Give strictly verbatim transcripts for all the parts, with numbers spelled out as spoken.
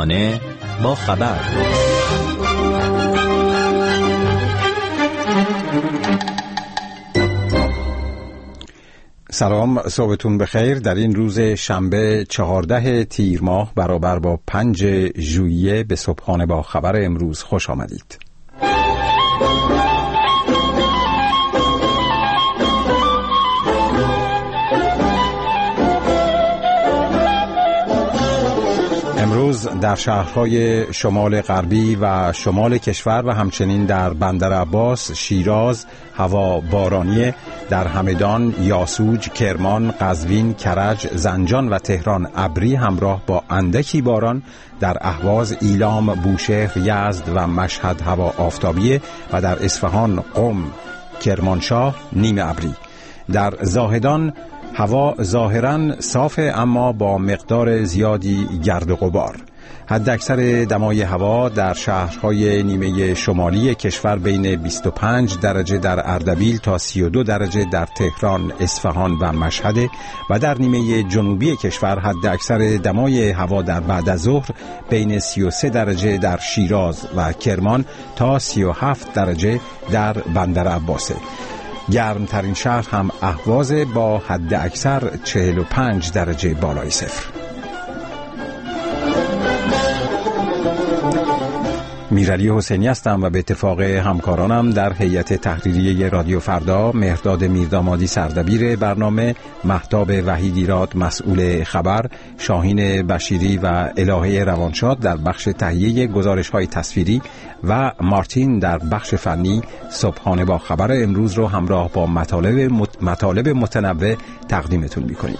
صبحانه با خبر. سلام، صبحتون بخیر. در این روز شنبه چهارده تیر ماه برابر با پنج ژوئیه به صبحانه با خبر امروز خوش آمدید. امروز در شهرهای شمال غربی و شمال کشور و همچنین در بندر عباس، شیراز هوا بارانیه. در همدان، یاسوج، کرمان، قزوین، کرج، زنجان و تهران ابری همراه با اندکی باران. در اهواز، ایلام، بوشهر، یزد و مشهد هوا آفتابیه و در اصفهان، قم، کرمانشاه نیمه ابری. در زاهدان هوا ظاهراً صافه اما با مقدار زیادی گرد و غبار. حد اکثر دمای هوا در شهرهای نیمه شمالی کشور بین بیست و پنج درجه در اردبیل تا سی و دو درجه در تهران، اصفهان و مشهد و در نیمه جنوبی کشور حد اکثر دمای هوا در بعد از ظهر بین سی و سه درجه در شیراز و کرمان تا سی و هفت درجه در بندر عباسه. گرمترین شهر هم اهواز با حد اکثر چهل و پنج درجه بالای صفر. میرعلی حسینی هستم و به اتفاق همکارانم در هیئت تحریریه رادیو فردا، مهرداد میردامادی سردبیر برنامه، مهتاب وحیدیراد مسئول خبر، شاهین بشیری و الهه روانشاد در بخش تهیه گزارش‌های تصویری و مارتین در بخش فنی صبحانه با خبر امروز رو همراه با مطالب مطالب متنوع تقدیمتون می‌کنیم.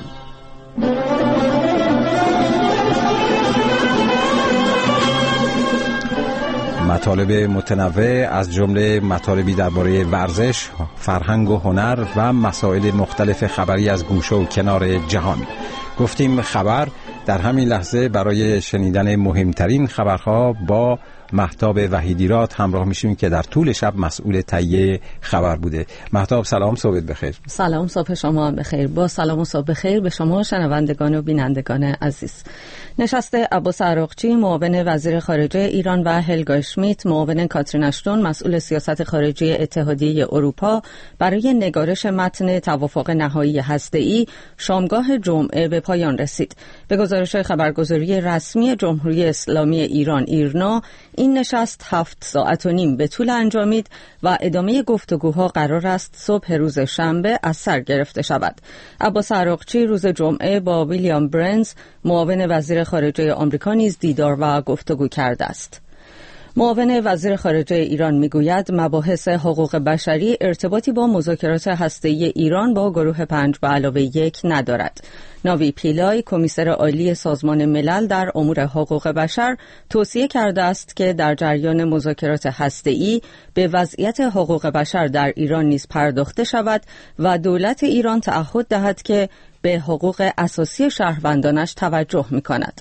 مطالب متنوع از جمله مطالبی درباره ورزش، فرهنگ و هنر و مسائل مختلف خبری از گوشه و کنار جهان. گفتیم خبر، در همین لحظه برای شنیدن مهمترین خبرها با مهتاب وحیدیراد همراه میشیم که در طول شب مسئول تهیه خبر بوده. مهتاب سلام، صبحت بخیر. سلام، صبح شما هم بخیر. با سلام و صبح بخیر به شما شنوندگان و بینندگان عزیز. نشست عباس عراقچی معاون وزیر خارجه ایران و هلگا اشمیت معاون کاترین اشتون مسئول سیاست خارجی اتحادیه اروپا برای نگارش متن توافق نهایی هسته‌ای شامگاه جمعه به پایان رسید. به گزارش خبرگزاری رسمی جمهوری اسلامی ایران ایرنا، این نشست هفت ساعت و نیم به طول انجامید و ادامه گفتگوها قرار است صبح روز شنبه از سر گرفته شود. عباس عراقچی روز جمعه با ویلیام برنز معاون وزیر خارجه آمریکا نیز دیدار و گفتگو کرده است. معاون وزیر خارجه ایران میگوید مباحث حقوق بشری ارتباطی با مذاکرات هسته‌ای ایران با گروه پنج به علاوه یک ندارد. ناوی پیلای، کمیسر عالی سازمان ملل در امور حقوق بشر، توصیه کرده است که در جریان مذاکرات هسته‌ای به وضعیت حقوق بشر در ایران نیز پرداخته شود و دولت ایران تعهد دهد که به حقوق اساسی شهروندانش توجه می‌کند.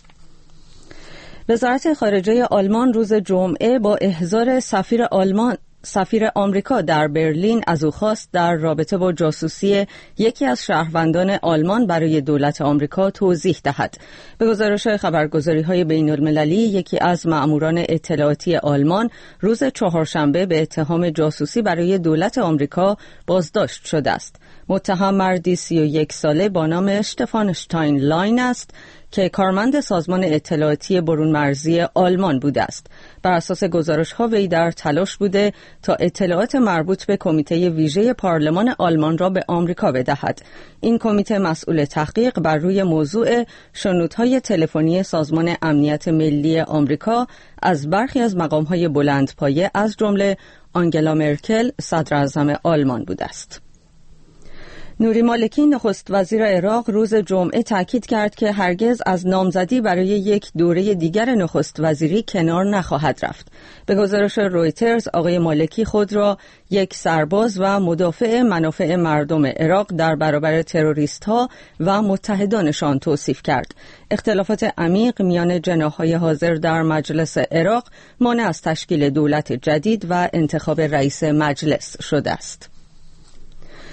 وزارت خارجه آلمان روز جمعه با احضار سفیر آلمان سفیر آمریکا در برلین از او خواست در رابطه با جاسوسی یکی از شهروندان آلمان برای دولت آمریکا توضیح دهد. به گزارش خبرگزاری‌های بین‌المللی، یکی از مأموران اطلاعاتی آلمان روز چهارشنبه به اتهام جاسوسی برای دولت آمریکا بازداشت شده است. متهم مردی سی و یک ساله با نام اشتفان شتاین لاین است که کارمند سازمان اطلاعاتی برون مرزی آلمان بوده است. بر اساس گزارش‌ها وی در تلاش بوده تا اطلاعات مربوط به کمیته ویژه پارلمان آلمان را به آمریکا بدهد. این کمیته مسئول تحقیق بر روی موضوع شنودهای تلفنی سازمان امنیت ملی آمریکا از برخی از مقام‌های بلندپایه از جمله آنگلا مرکل صدر اعظم آلمان بوده است. نوری مالکی نخست وزیر عراق روز جمعه تاکید کرد که هرگز از نامزدی برای یک دوره دیگر نخست وزیری کنار نخواهد رفت. به گزارش رویترز، آقای مالکی خود را یک سرباز و مدافع منافع مردم عراق در برابر تروریست‌ها و متحدانشان توصیف کرد. اختلافات عمیق میان جناح‌های حاضر در مجلس عراق مانع از تشکیل دولت جدید و انتخاب رئیس مجلس شده است.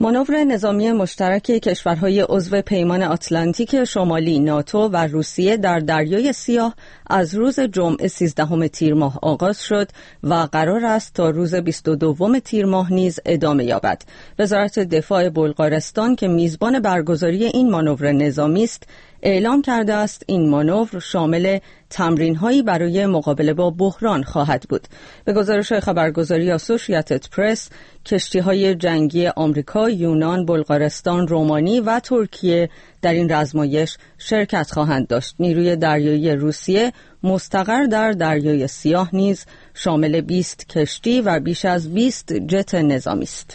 مانور نظامی مشترک کشورهای عضو پیمان آتلانتیک شمالی ناتو و روسیه در دریای سیاه از روز جمعه سیزدهم تیر ماه آغاز شد و قرار است تا روز بیست و دوم تیر ماه نیز ادامه یابد. وزارت دفاع بلغارستان که میزبان برگزاری این مانور نظامی است، اعلام کرده است این مانور شامل تمرین‌هایی برای مقابله با بحران خواهد بود. به گزارش خبرگزاری آسوشییتد پرس، کشتی‌های جنگی آمریکا، یونان، بلغارستان، رومانی و ترکیه در این رزمایش شرکت خواهند داشت. نیروی دریایی روسیه مستقر در دریای سیاه نیز شامل بیست کشتی و بیش از بیست جت نظامی است.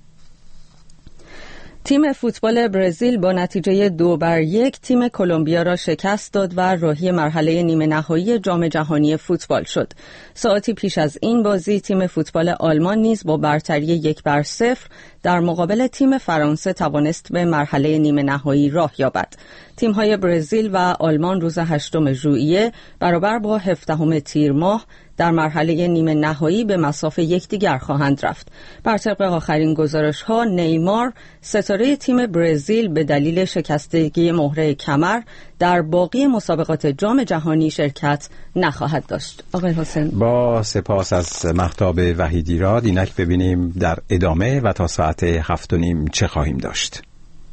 تیم فوتبال برزیل با نتیجه دو بر یک تیم کلمبیا را شکست داد و راهی مرحله نیمه نهایی جام جهانی فوتبال شد. ساعتی پیش از این بازی تیم فوتبال آلمان نیز با برتری یک بر صفر در مقابل تیم فرانسه توانست به مرحله نیمه نهایی راه یابد. تیم‌های برزیل و آلمان روز هشتم ژوئیه برابر با هفدهم تیر ماه در مرحله نیمه نهایی به مصاف یکدیگر خواهند رفت. بر طبق آخرین گزارش‌ها، نیمار ستاره تیم برزیل به دلیل شکستگی مهره کمر در باقی مسابقات جام جهانی شرکت نخواهد داشت. آقای حسین، با سپاس از مهتاب وحیدیراد. اینک ببینیم در ادامه و تا ساعت هفت و نیم چه خواهیم داشت.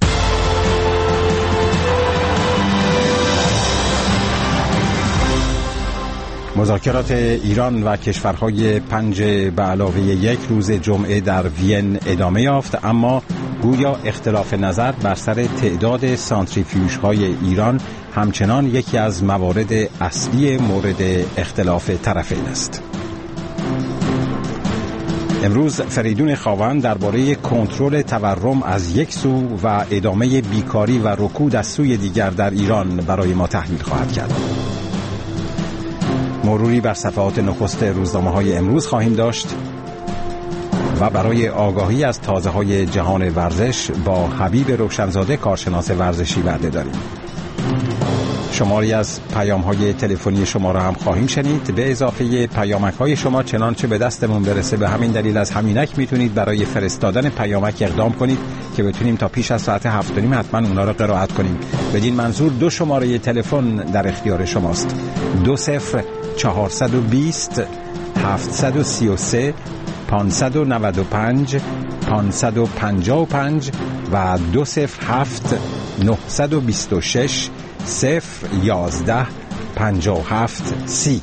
مذاکرات ایران و کشورهای پنج به علاوه یک روز جمعه در وین ادامه یافت، اما گویا اختلاف نظر بر سر تعداد سانتریفیوژهای ایران همچنان یکی از موارد اصلی مورد اختلاف طرفین است. امروز فریدون خاوند درباره کنترل تورم از یک سو و ادامه بیکاری و رکود از سوی دیگر در ایران برای ما تحلیل خواهد کرد. مروری بر صفحات نخست روزنامه‌های امروز خواهیم داشت و برای آگاهی از تازه‌های جهان ورزش با حبیب روشنزاده کارشناس ورزشی وعده داریم. شماری از پیام‌های تلفنی شما را هم خواهیم شنید به اضافه پیامک‌های شما چنانچه به دستمون برسه. به همین دلیل از همینک میتونید برای فرستادن پیامک اقدام کنید که بتونیم تا پیش از ساعت هفت و نیم حتما اونا را قرائت کنیم. بدین منظور دو شماره تلفن در اختیار شماست: دو صفر چهارصد و بیست هفتصد و سی و سه پانصد و نود و پنج پانصد و پنجاه و پنج و دو صفر هفت نهصد و بیست و شش صفر یازده پنجاه و هفت سی.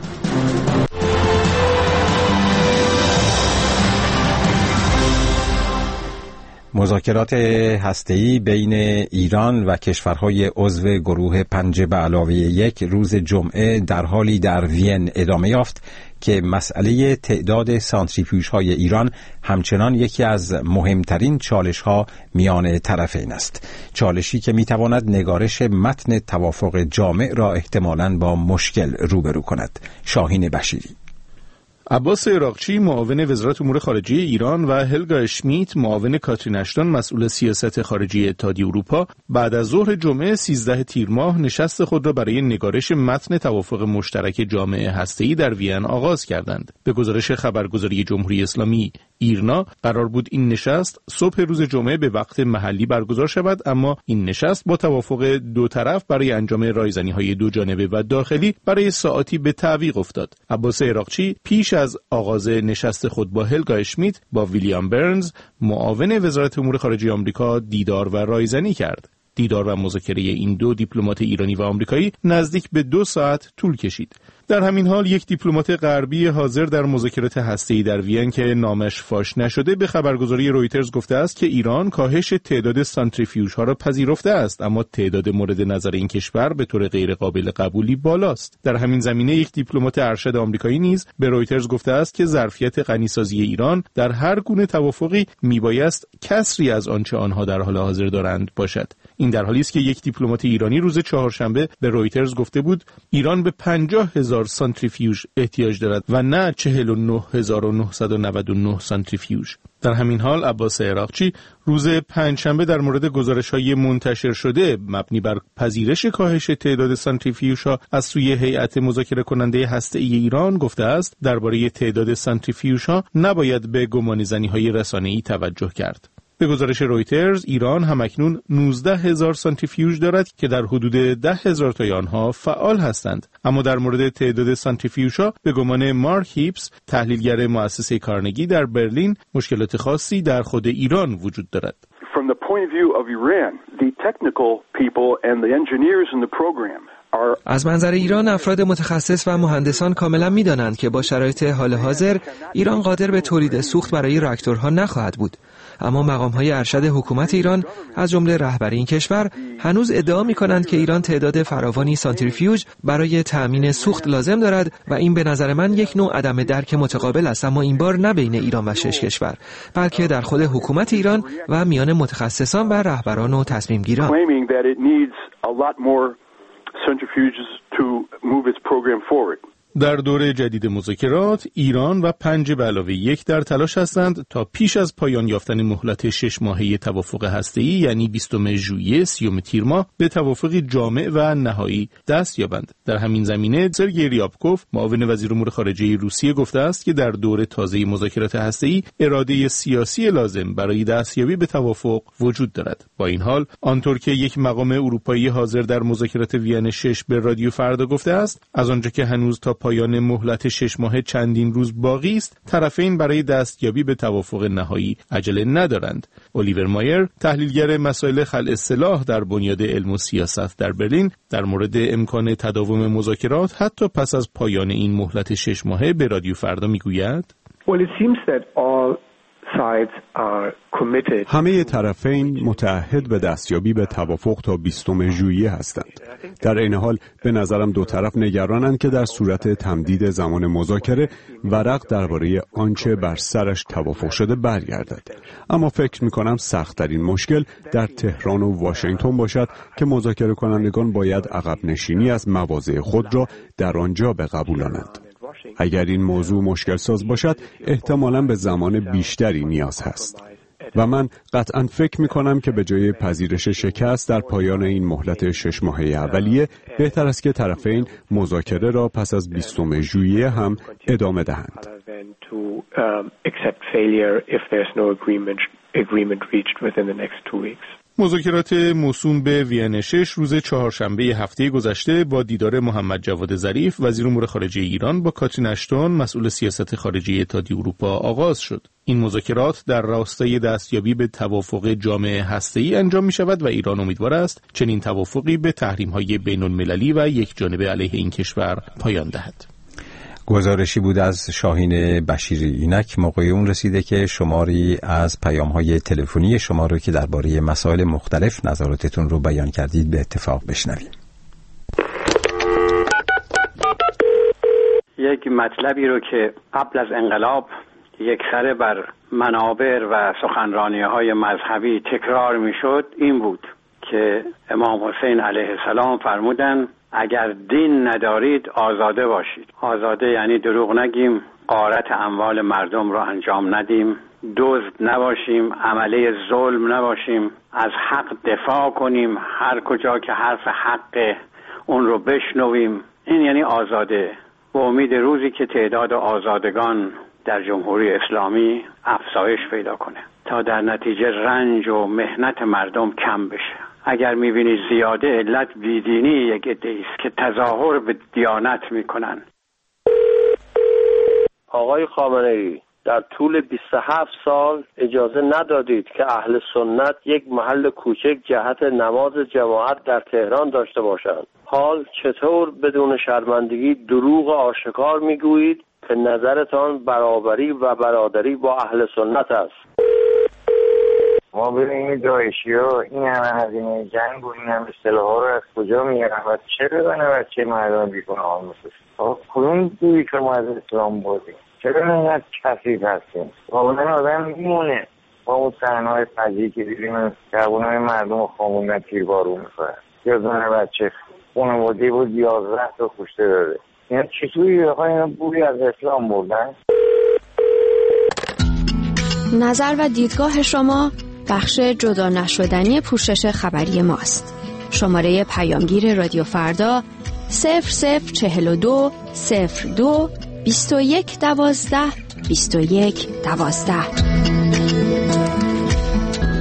مذاکرات هسته‌ای بین ایران و کشورهای عضو گروه پنج به علاوه یک روز جمعه در حالی در وین ادامه یافت که مسئله تعداد سانتریفیوژهای ایران همچنان یکی از مهمترین چالش‌ها میان طرفین است. چالشی که میتواند نگارش متن توافق جامع را احتمالاً با مشکل روبرو کند. شاهین بشیری. عباس عراقچی معاون وزارت امور خارجه ایران و هلگا اشمیت معاون کاترین اشتون مسئول سیاست خارجی اتحادیه اروپا بعد از ظهر جمعه سیزده تیر ماه نشست خود را برای نگارش متن توافق مشترک جامع هسته‌ای در وین آغاز کردند. به گزارش خبرگزاری جمهوری اسلامی ایرنا قرار بود این نشست صبح روز جمعه به وقت محلی برگزار شود، اما این نشست با توافق دو طرف برای انجام رایزنی‌های دو جانبه و داخلی برای ساعاتی به تعویق افتاد. عباس عراقچی پیش از آغاز نشست خود با هلگا اشمیت با ویلیام برنز معاون وزارت امور خارجه آمریکا دیدار و رایزنی کرد. دیدار و مذاکره این دو دیپلمات ایرانی و آمریکایی نزدیک به دو ساعت طول کشید. در همین حال یک دیپلمات غربی حاضر در مذاکرات هسته‌ای در وین که نامش فاش نشده به خبرگزاری رویترز گفته است که ایران کاهش تعداد سانتریفیوژها را پذیرفته است، اما تعداد مورد نظر این کشور به طور غیر قابل قبولی بالاست. در همین زمینه یک دیپلمات ارشد آمریکایی نیز به رویترز گفته است که ظرفیت غنیسازی ایران در هر گونه توافقی میبایست کسری از آنچه آنها در حال حاضر دارند باشد. این در حالی است که یک دیپلمات ایرانی روز چهارشنبه به رویترز گفته بود ایران به پنجاه هزار سانتریفیوژ احتیاج دارد و نه چهل و نه هزار و نهصد و نود و نه سانتریفیوژ. در همین حال عباس عراقچی روز پنجشنبه در مورد گزارش‌های منتشر شده مبنی بر پذیرش کاهش تعداد سانتریفیوژها از سوی هیئت مذاکره کننده هسته‌ای ایران گفته است درباره تعداد سانتریفیوژها نباید به گمانه‌زنی‌های رسانه‌ای توجه کرد. به گزارش رویترز ایران همکنون نوزده هزار سانتریفیوژ دارد که در حدود ده هزار تای آنها فعال هستند. اما در مورد تعداد سانتریفیوژها به گمان مارک هیپس تحلیلگر مؤسسه کارنگی در برلین مشکلات خاصی در خود ایران وجود دارد. From the point of view of Iran, the technical people and the engineers in the program از منظر ایران افراد متخصص و مهندسان کاملا می‌دانند که با شرایط حال حاضر ایران قادر به تولید سوخت برای راکتورها نخواهد بود. اما مقام‌های ارشد حکومت ایران از جمله رهبری این کشور هنوز ادعا می‌کنند که ایران تعداد فراوانی سانتریفیوژ برای تأمین سوخت لازم دارد و این به نظر من یک نوع عدم درک متقابل است، اما این بار نه بین ایران و شش کشور، بلکه در خود حکومت ایران و میان متخصصان و رهبران و تصمیم‌گیران. centrifuges to move its program forward. در دور جدید مذاکرات ایران و پنج به علاوه یک در تلاش هستند تا پیش از پایان یافتن مهلت شش ماهه توافق هسته‌ای یعنی بیستم ژوئیه سیوم تیر ماه به توافقی جامع و نهایی دست یابند. در همین زمینه سرگئی ریابکوف معاون وزیر امور خارجه روسیه گفته است که در دور تازه مذاکرات هسته‌ای اراده سیاسی لازم برای دستیابی به توافق وجود دارد. با این حال آنطور که یک مقام اروپایی حاضر در مذاکرات وین شش به رادیو فردا گفته است، از آنجا که هنوز تا پایان مهلت شش ماهه چندین روز باقی است، طرفین برای دستیابی به توافق نهایی عجله ندارند. الیور مایر، تحلیلگر مسائل خلع سلاح در بنیاد علم و سیاست در برلین، در مورد امکان تداوم مذاکرات حتی پس از پایان این مهلت شش ماهه به رادیو فردا میگوید: Well, it seems that all همه طرفین متعهد به دستیابی به توافق تا بیستم ژوئیه هستند. در این حال به نظرم دو طرف نگرانند که در صورت تمدید زمان مذاکره ورق درباره آنچه بر سرش توافق شده برگردد. اما فکر می‌کنم سخت‌ترین مشکل در تهران و واشنگتن باشد که مذاکره کنندگان باید عقب نشینی از مواضع خود را در آنجا بقبولانند. اگر این موضوع مشکل ساز باشد احتمالاً به زمان بیشتری نیاز هست و من قطعاً فکر می کنم که به جای پذیرش شکست در پایان این مهلت شش ماهه اولیه بهتر است که طرفین مذاکره را پس از بیستم ژوئیه هم ادامه دهند. مذاکرات موسوم به وین شش روز چهارشنبه هفته گذشته با دیدار محمد جواد ظریف وزیر امور خارجه ایران با کاترین اشتون مسئول سیاست خارجی اتحادیه اروپا آغاز شد. این مذاکرات در راستای دستیابی به توافق جامع هسته‌ای انجام می شود و ایران امیدوار است چنین توافقی به تحریم‌های بین‌المللی و یکجانبه علیه این کشور پایان دهد. گزارشی بود از شاهین بشیری. اینک موقع اون رسیده که شماری از پیام‌های تلفنی شما رو که درباره مسائل مختلف نظراتتون رو بیان کردید به اتفاق بشنویم. یک مطلبی رو که قبل از انقلاب یک سره بر منابر و سخنرانی‌های مذهبی تکرار می‌شد این بود که امام حسین علیه السلام فرمودن اگر دین ندارید آزاده باشید. آزاده یعنی دروغ نگیم، غارت اموال مردم را انجام ندیم، دزد نباشیم، عمله ظلم نباشیم، از حق دفاع کنیم، هر کجا که حرف حق اون رو بشنویم. این یعنی آزاده. با امید روزی که تعداد آزادگان در جمهوری اسلامی افزایش پیدا کنه تا در نتیجه رنج و محنت مردم کم بشه. اگر می‌بینی زیاده علت بیدینی یک عده‌ای است که تظاهر به دیانت می‌کنن. آقای خامنه‌ای در طول بیست و هفت سال اجازه ندادید که اهل سنت یک محل کوچک جهت نماز جماعت در تهران داشته باشند. حال چطور بدون شرمندگی دروغ آشکار می‌گویید که نظرتان برابری و برادری با اهل سنت است؟ ما ببینیم داعشی ها این همه هزینه جنگ و این همه سلاح ها رو از کجا میارن و چه ببنه بچه مردم بیکنه آموزش کدوم دوی که ما از اسلام بودیم چرا اینقدر کثیف هستیم واقعا آدم میمونه با اون صحنه‌های فجیعی که دیدیم جوانای مردم رو خوابوندن تیربارون میخورن یا زن بچه خانواده بود یازده تا کشته داده اینا چطوری آقا اینا بوی از اسلام بردن؟ نظر و دیدگاه شما بخش جدا نشدنی پوشش خبری ماست. شماره پیامگیر رادیو فردا صفر صفر چهل و دو صفر دو بیست و یک دوازده بیست و یک دوازده.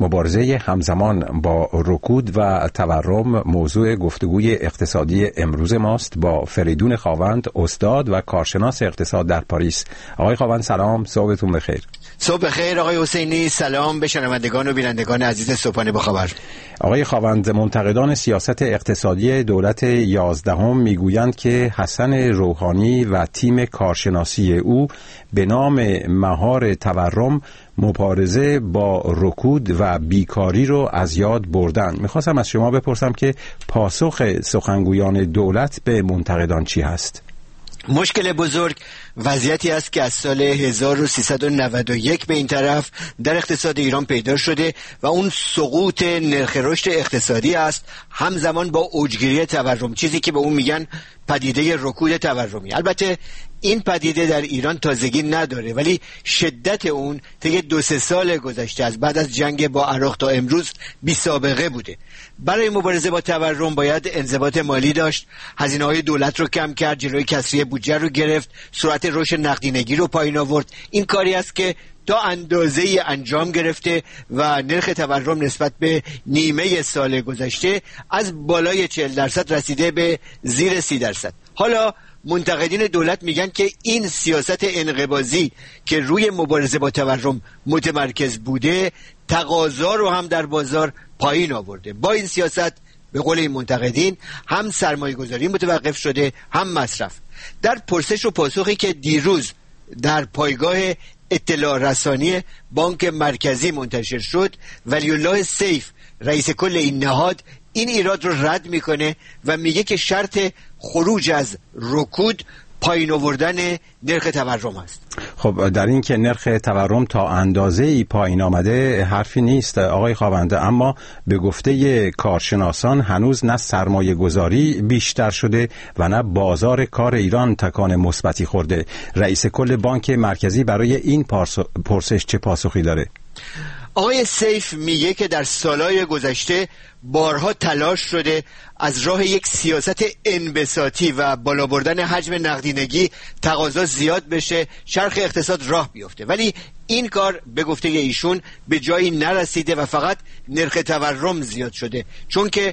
مبارزه همزمان با رکود و تورم موضوع گفتگوی اقتصادی امروز ماست با فریدون خاوند، استاد و کارشناس اقتصاد در پاریس. آقای خاوند سلام، صبحتون بخیر. صبح بخیر آقای حسینی، سلام به شنوندگان و بینندگان عزیز صبحانه با خبر. آقای خاوند، منتقدان سیاست اقتصادی دولت یازدهم میگویند که حسن روحانی و تیم کارشناسی او به نام مهار تورم مبارزه با رکود و بیکاری رو از یاد بردن. میخواستم از شما بپرسم که پاسخ سخنگویان دولت به منتقدان چی هست؟ مشکل بزرگ وضعیتی است که از سال هزار و سیصد و نود و یک به این طرف در اقتصاد ایران پیدا شده و اون سقوط نرخ رشد اقتصادی است، همزمان با اوجگیری تورم، چیزی که به اون میگن پدیده رکود تورمی. البته این پدیده در ایران تازگی نداره، ولی شدت اون طی دو سه سال گذشته از بعد از جنگ با عراق تا امروز بی سابقه بوده. برای مبارزه با تورم باید انضباط مالی داشت، هزینه‌های دولت رو کم کرد، جلوی کسری بودجه رو گرفت، سرعت رشد نقدینگی رو پایین آورد. این کاری است که تا اندازه‌ای انجام گرفته و نرخ تورم نسبت به نیمه سال گذشته از بالای چهل درصد رسیده به زیر سی درصد. حالا منتقدین دولت میگن که این سیاست انقباضی که روی مبارزه با تورم متمرکز بوده تقاضا رو هم در بازار پایین آورده. با این سیاست به قول این منتقدین هم سرمایه گذاری متوقف شده هم مصرف. در پرسش و پاسخی که دیروز در پایگاه اطلاع رسانی بانک مرکزی منتشر شد، ولی الله سیف رئیس کل این نهاد این ایراد رو رد میکنه و میگه که شرط خروج از رکود پایین آوردن نرخ تورم است. خب در این که نرخ تورم تا اندازه‌ای پایین آمده حرفی نیست آقای خاونده، اما به گفته کارشناسان هنوز نه سرمایه گذاری بیشتر شده و نه بازار کار ایران تکان مثبتی خورده. رئیس کل بانک مرکزی برای این پرسش چه پاسخی داره؟ آقای سیف میگه که در سالهای گذشته بارها تلاش شده از راه یک سیاست انبساطی و بالا بردن حجم نقدینگی تقاضا زیاد بشه، چرخ اقتصاد راه بیفته، ولی این کار به گفته ایشون به جایی نرسیده و فقط نرخ تورم زیاد شده. چون که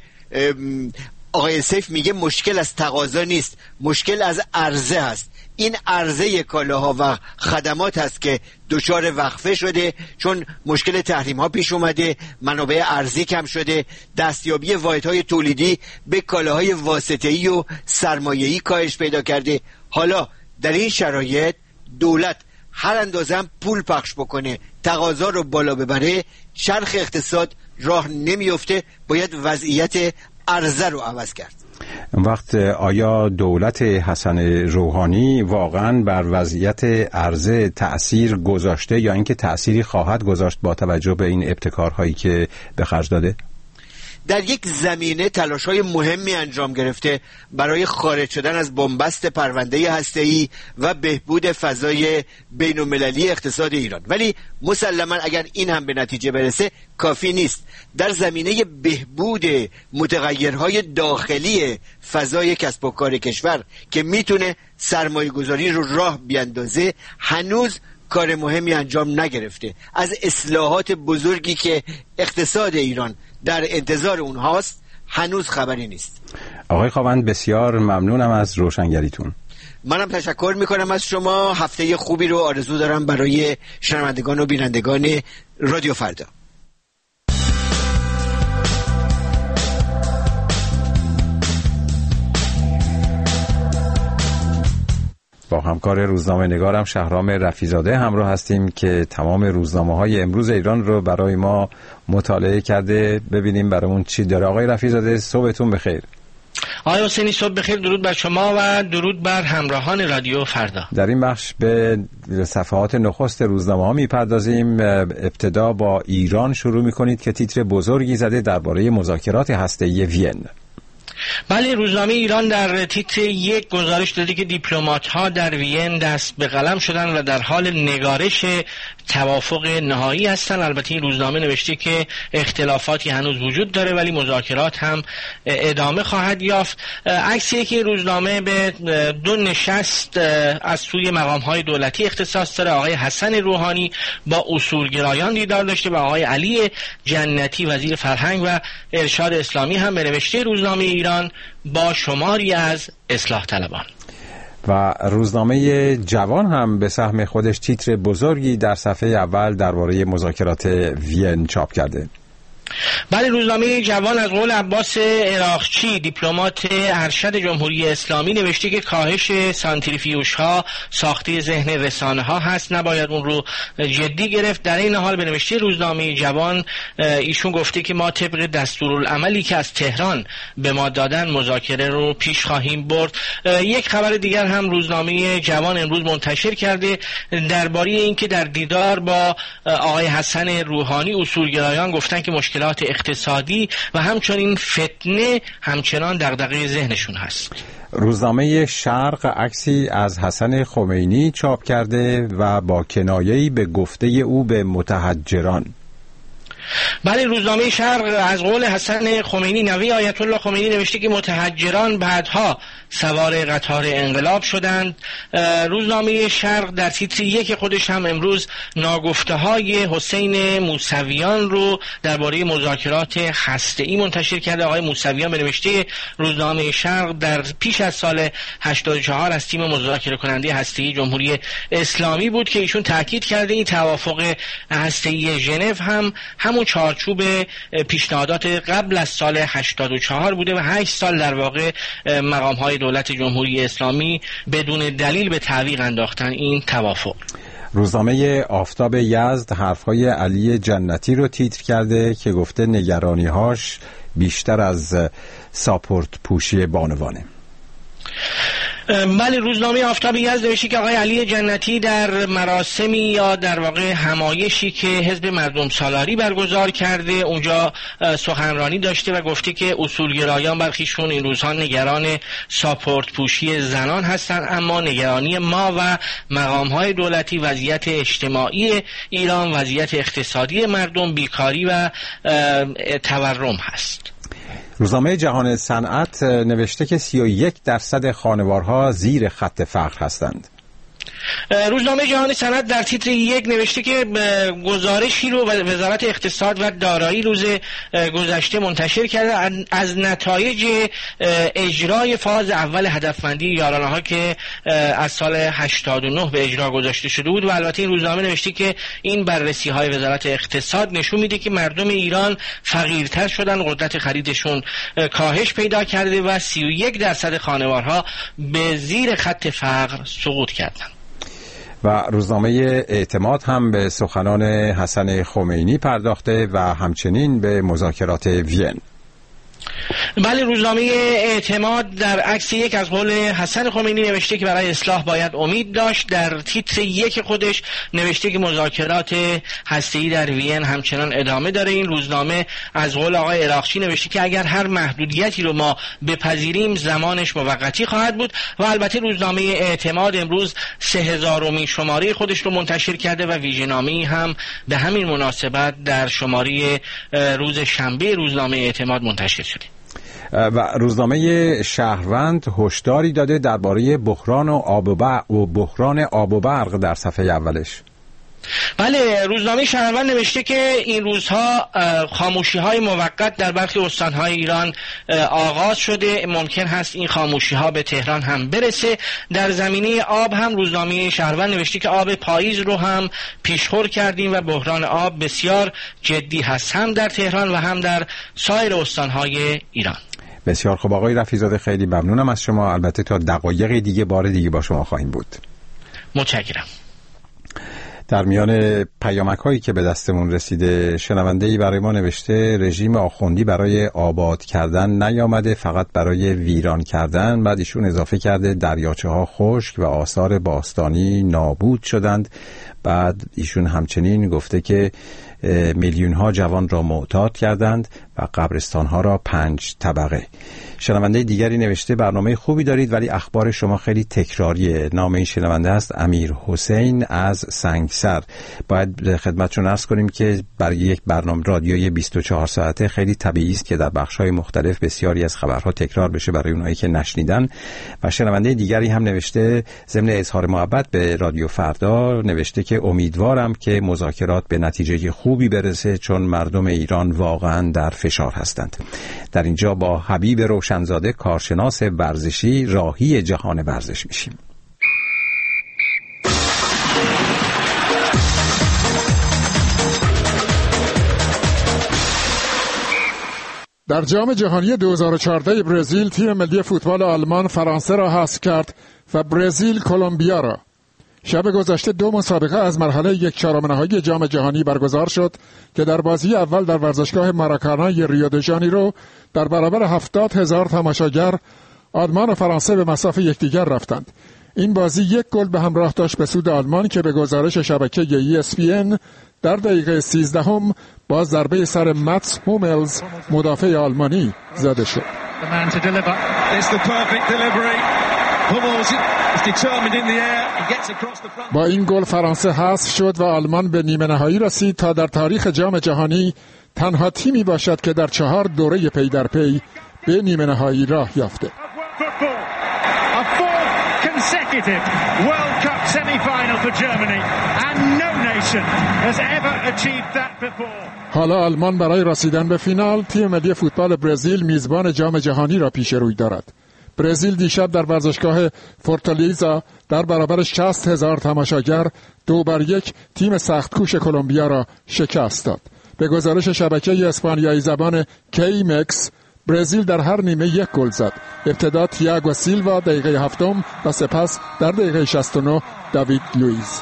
آقای سیف میگه مشکل از تقاضا نیست، مشکل از عرضه هست. این عرضه کالاها و خدمات هست که دچار وقفه شده، چون مشکل تحریم ها پیش اومده، منابع ارزی کم شده، دستیابی واحدهای تولیدی به کالاهای واسطه‌ای و سرمایه‌ای کاهش پیدا کرده. حالا در این شرایط دولت هر اندازه هم پول پخش بکنه، تقاضا رو بالا ببره، چرخ اقتصاد راه نمیفته، باید وضعیت عرضه رو عوض کرد. وقت آیا دولت حسن روحانی واقعا بر وضعیت عرضه تأثیر گذاشته یا اینکه تأثیری خواهد گذاشت با توجه به این ابتکارهایی که به خرج داده؟ در یک زمینه تلاش‌های مهمی انجام گرفته برای خارج شدن از بنبست پرونده هسته‌ای و بهبود فضای بین‌المللی اقتصاد ایران، ولی مسلماً اگر این هم به نتیجه برسه کافی نیست. در زمینه بهبود متغیرهای داخلی فضای کسب و کار کشور که میتونه سرمایه گذاری رو راه بیاندازه هنوز کار مهمی انجام نگرفته. از اصلاحات بزرگی که اقتصاد ایران در انتظار اونهاست هنوز خبری نیست. آقای خاوند بسیار ممنونم از روشنگریتون. منم تشکر میکنم از شما. هفته خوبی رو آرزو دارم برای شنوندگان و بینندگان رادیو فردا. با همکار روزنامه نگارم شهرام رفیزاده همراه هستیم که تمام روزنامه های امروز ایران رو برای ما مطالعه کرده. ببینیم برامون چی داره. آقای رفیزاده صبحتون بخیر. آقای حسینی صبح بخیر، درود بر شما و درود بر همراهان رادیو فردا. در این بخش به صفحات نخست روزنامه ها میپردازیم. ابتدا با ایران شروع میکنید که تیتر بزرگی زده درباره مذاکرات هسته‌ای وین. بله، روزنامه ایران در تیتر یک گزارش داده که دیپلمات‌ها در وین دست به قلم شدن و در حال نگارش توافق نهایی هستن. البته این روزنامه نوشته که اختلافاتی هنوز وجود داره ولی مذاکرات هم ادامه خواهد یافت. عکسی که روزنامه به دو نشست از سوی مقام‌های دولتی اختصاص داره. آقای حسن روحانی با اصولگرایان دیدار داشته و آقای علی جنتی وزیر فرهنگ و ارشاد اسلامی هم به نوشته روزنامه ایران با شماری از اصلاح طلبان. و روزنامه جوان هم به سهم خودش تیتر بزرگی در صفحه اول درباره مذاکرات وین چاپ کرده. بله، روزنامه جوان از قول عباس عراقچی دیپلمات ارشد جمهوری اسلامی نوشته که کاهش سانتریفیوژ ها ساخته ذهن رسانه ها هست، نباید اون رو جدی گرفت. در این حال به نوشته روزنامه جوان ایشون گفته که ما طبق دستورالعملی که از تهران به ما دادن مذاکره رو پیش خواهیم برد. یک خبر دیگر هم روزنامه جوان امروز منتشر کرده درباره اینکه در دیدار با آقای حسن روحانی اصولگرایان گفتن که مشکلات اقتصادی و همچنین فتنه همچنان دغدغه ذهنشون هست. روزنامه شرق عکسی از حسن خمینی چاپ کرده و با کنایه‌ای به گفته او به متحجران. بله، روزنامه شرق از قول حسن خمینی نوی آیت الله خمینی نوشته که متحجران بعدها سوار قطار انقلاب شدند. روزنامه شرق در تیتر یک خودش هم امروز ناگفته های حسین موسویان رو درباره مذاکرات هسته‌ای منتشر کرده. آقای موسویان به نوشته روزنامه شرق در پیش از سال هشتاد و چهار از تیم مذاکره کننده هسته‌ای جمهوری اسلامی بود که ایشون تاکید کرده این توافق هسته‌ای ژنو هم همون چارچوب پیشنهادات قبل از سال هشتاد و چهار بوده و هشت سال در واقع مقام‌های دولت جمهوری اسلامی بدون دلیل به تعویق انداختن این توافق. روزنامه آفتاب یزد حرفهای علی جنتی رو تیتر کرده که گفته نگرانی‌هاش بیشتر از ساپورت پوشی بانوانه. بله، روزنامه آفتاب یزد نوشته که آقای علی جنتی در مراسمی یا در واقع همایشی که حزب مردم سالاری برگزار کرده اونجا سخنرانی داشته و گفته که اصولگرایان برخیشون این روزها نگران ساپورت پوشی زنان هستند، اما نگرانی ما و مقام‌های دولتی وضعیت اجتماعی ایران، وضعیت اقتصادی مردم، بیکاری و تورم هست. روزنامه جهان صنعت نوشته که سی و یک درصد خانوارها زیر خط فقر هستند. روزنامه جهان صنعت در تیتر یک نوشته که گزارشی رو وزارت اقتصاد و دارایی روز گذشته منتشر کرده از نتایج اجرای فاز اول هدفمندی یارانه ها که از سال هشتاد و نه به اجرا گذاشته شده بود و البته این روزنامه نوشته که این بررسی های وزارت اقتصاد نشون میده که مردم ایران فقیرتر شدن، قدرت خریدشون کاهش پیدا کرده و سی و یک درصد خانوارها به زیر خط فقر سقوط کردند. و روزنامه اعتماد هم به سخنان حسن خمینی پرداخته و همچنین به مذاکرات وین. بله، روزنامه اعتماد در عکس یک از قول حسن خمینی نوشته که برای اصلاح باید امید داشت. در تیتر یک خودش نوشته که مذاکرات هسته‌ای در وین همچنان ادامه داره. این روزنامه از قول آقای عراقچی نوشته که اگر هر محدودیتی رو ما بپذیریم زمانش موقتی خواهد بود و البته روزنامه اعتماد امروز سه هزارمین شماره خودش رو منتشر کرده و ویژه‌نامه‌ای هم به همین مناسبت در شماره روز شنبه روزنامه اعتماد منتشر شده. و روزنامه شهروند هشداری داده درباره بحران آب و برق و بحران آب و برق در صفحه اولش. بله، روزنامه شهروند نوشته که این روزها خاموشی های موقت در برخی استانهای ایران آغاز شده، ممکن هست این خاموشی ها به تهران هم برسه. در زمینه آب هم روزنامه شهروند نوشته که آب پاییز رو هم پیشخور کردیم و بحران آب بسیار جدی هست هم در تهران و هم در سایر استانهای ایران. بسیار خوب آقای رفیع‌زاده، خیلی ممنونم از شما. البته تا دقایق دیگه بار دیگه با شما خواهیم بود. متشکرم. در میان پیامک هایی که به دستمون رسیده شنونده‌ای برای ما نوشته رژیم آخوندی برای آباد کردن نیامده، فقط برای ویران کردن. بعد ایشون اضافه کرده دریاچه ها خشک و آثار باستانی نابود شدند. بعد ایشون همچنین گفته که میلیون ها جوان را معتاد کردند و قبرستان ها را پنج طبقه. شنونده دیگری نوشته برنامه خوبی دارید ولی اخبار شما خیلی تکراریه. نام این شنونده است امیر حسین از سنگسر. باید خدمتتون عرض کنیم که برای یک برنامه رادیویی بیست و چهار ساعته خیلی طبیعی است که در بخش‌های مختلف بسیاری از خبرها تکرار بشه برای اونایی که نشنیدن. و شنونده دیگری هم نوشته ضمن اظهار محبت به رادیو فردا نوشته که امیدوارم که مذاکرات به نتیجه خوبی برسه چون مردم ایران واقعا در فشار هستند. در اینجا با حبیب روشنزاده کارشناس ورزشی راهی جهان ورزش میشیم. در جام جهانی دو هزار و چهارده برزیل تیم ملی فوتبال آلمان فرانسه را حذف کرد و برزیل کلمبیا را. شب گذشته دو مسابقه از مرحله یک چهارم نهایی جام جهانی برگزار شد که در بازی اول در ورزشگاه ماراکانا ریو د ژانیرو در برابر هفتاد هزار تماشاگر آلمان و فرانسه به مصاف یکدیگر رفتند. این بازی یک گل به همراه داشت به سود آلمان که به گزارش شبکه ای اس پی ان در دقیقه سیزدهم با ضربه سر ماتس هوملز مدافع آلمانی زده شد. با این گل فرانسه حذف شد و آلمان به نیمه نهایی رسید تا در تاریخ جام جهانی تنها تیمی باشد که در چهار دوره پی در پی به نیمه نهایی راه یافته. World Cup semi-final for Germany and no nation has ever achieved that before. حالا آلمان برای رسیدن به فینال تیم ملی فوتبال برزیل میزبان جام جهانی را پیش روی دارد. برزیل دیشب در ورزشگاه فورتالیزا در برابر شصت هزار تماشاگر دو بر یک تیم سختکوش کلمبیا را شکست داد. به گزارش شبکه اسپانیایی زبان کی مکس برزیل در هر نیمه یک گل زد. ابتدا تییاگو سیلوا دقیقه هفتم و سپس در دقیقه شصت و نه داوید لوئیز.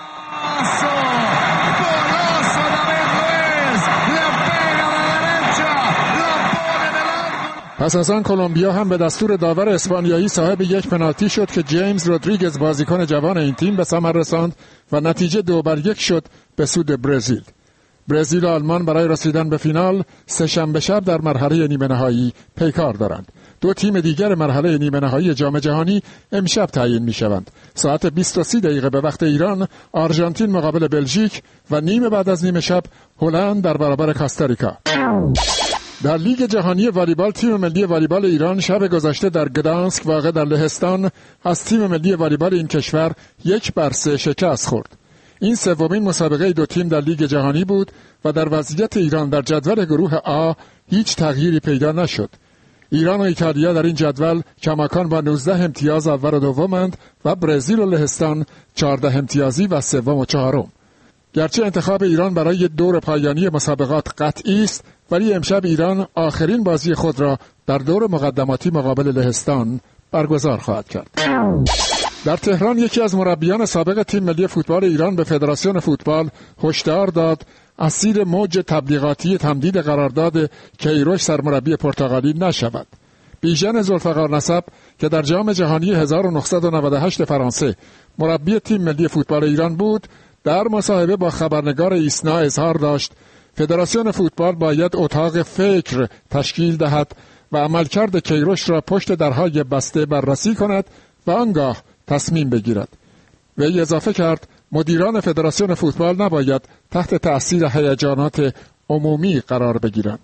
پس از آن کلمبیا هم به دستور داور اسپانیایی صاحب یک پنالتی شد که جیمز رودریگز بازیکن جوان این تیم به ثمر رساند و نتیجه دو بر یک شد به سود برزیل. برزیل و آلمان برای رسیدن به فینال سه‌شنبه شب در مرحله نیمه نهایی پیکار دارند. دو تیم دیگر مرحله نیمه نهایی جام جهانی امشب تعیین می‌شوند. ساعت بیست و سه دقیقه به وقت ایران آرژانتین مقابل بلژیک و نیم بعد از نیمه شب هلند در برابر کاستاریکا. در لیگ جهانی والیبال تیم ملی والیبال ایران شب گذشته در گدانسک واقع در لهستان از تیم ملی والیبال این کشور یک بر سه شکست خورد. این سومین مسابقه دو تیم در لیگ جهانی بود و در وضعیت ایران در جدول گروه آ هیچ تغییری پیدا نشد. ایران و ایتالیا در این جدول کماکان با نوزده امتیاز اول و دومند و برزیل و لهستان چهارده امتیازی و سوم و چهارم. گرچه انتخاب ایران برای دور پایانی مسابقات قطعی است، ولی امشب ایران آخرین بازی خود را در دور مقدماتی مقابل لهستان برگزار خواهد کرد. در تهران یکی از مربیان سابق تیم ملی فوتبال ایران به فدراسیون فوتبال هشدار داد اسیر موج تبلیغاتی تمدید قرارداد کیروش سرمربی پرتغالی نشود. بیژن ذوالفقار نسب که در جام جهانی هزار و نهصد و نود و هشت فرانسه مربی تیم ملی فوتبال ایران بود، در مصاحبه با خبرنگار ایسنا اظهار داشت فدراسیون فوتبال باید اتاق فکر تشکیل دهد و عملکرد کیروش را پشت درهای بسته بررسی کند و آنگاه تصمیم بگیرد. وی اضافه کرد مدیران فدراسیون فوتبال نباید تحت تأثیر هیجانات عمومی قرار بگیرند.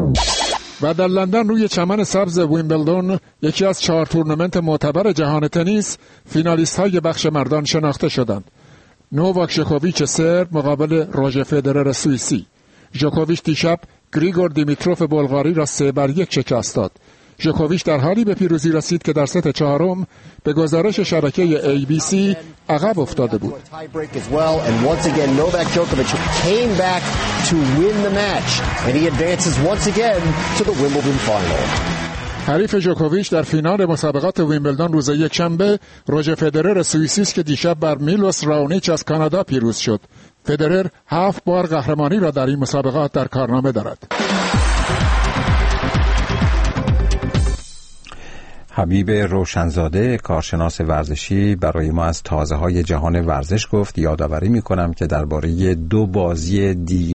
و در لندن روی چمن سبز ویمبلدون یکی از چهار تورنمنت معتبر جهان تنیس فینالیست های بخش مردان شناخته شدند. نوواک ژوکوویچ سرب مقابل روژر فدرر سوئیسی. ژوکوویچ دیشب گریگور دیمیتروف بلغاری را سه بر یک شکست داد. ژوکوویچ در حالی به پیروزی رسید که در ست چهارم به گزارش شبکه ای بی سی عقب افتاده بود. حریف ژوکوویچ در فینال مسابقات ویمبلدون روز یکشنبه روژر فدرر سوئیسی است که دیشب بر میلوس راونیچ از کانادا پیروز شد. فدرر هفت بار قهرمانی را در این مسابقات در کارنامه دارد. حبیب روشنزاده کارشناس ورزشی برای ما از تازه‌های جهان ورزش گفت. یادآوری می‌کنم که درباره دو بازی دیگر